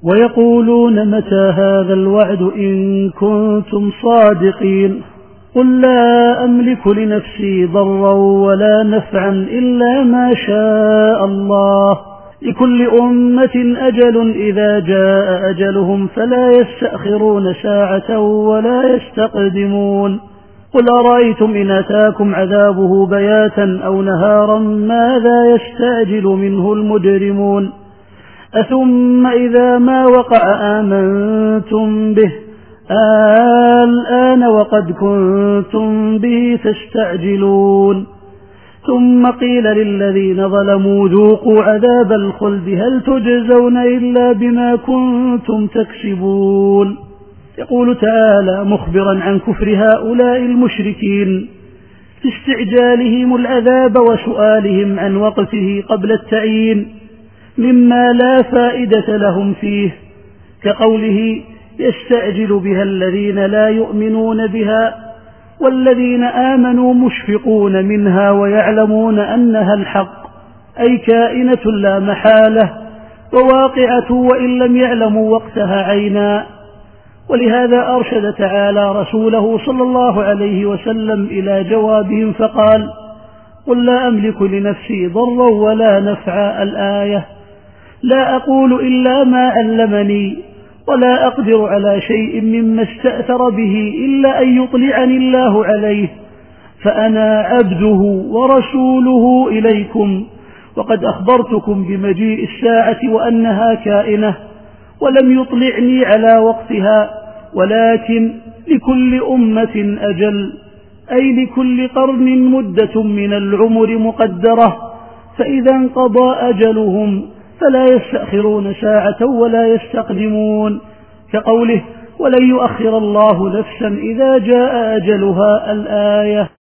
ويقولون متى هذا الوعد إن كنتم صادقين. قل لا أملك لنفسي ضرا ولا نفعا إلا ما شاء الله، لكل أمة أجل إذا جاء أجلهم فلا يستأخرون ساعة ولا يستقدمون. قل أرأيتم إن أتاكم عذابه بياتا أو نهارا ماذا يستعجل منه المجرمون؟ أثم إذا ما وقع آمنتم به الآن وقد كنتم به تستعجلون. ثم قيل للذين ظلموا ذوقوا عذاب الخلد هل تجزون إلا بما كنتم تكسبون. يقول تعالى مخبرا عن كفر هؤلاء المشركين في استعجالهم العذاب وسؤالهم عن وقته قبل التعيين مما لا فائدة لهم فيه، كقوله يستعجل بها الذين لا يؤمنون بها والذين آمنوا مشفقون منها ويعلمون أنها الحق، أي كائنة لا محالة وواقعة وإن لم يعلموا وقتها عينا. ولهذا أرشد تعالى رسوله صلى الله عليه وسلم إلى جوابهم فقال قل لا أملك لنفسي ضرا ولا نفعا الآية، لا أقول إلا ما علمني ولا أقدر على شيء مما استأثر به إلا أن يطلعني الله عليه، فأنا عبده ورسوله إليكم، وقد أخبرتكم بمجيء الساعة وأنها كائنة ولم يطلعني على وقتها، ولكن لكل أمة أجل، أي لكل قرن مدة من العمر مقدرة، فإذا انقضى أجلهم فلا يستأخرون ساعة ولا يستقدمون، كقوله ولن يؤخر الله نفسا إذا جاء أجلها الآية.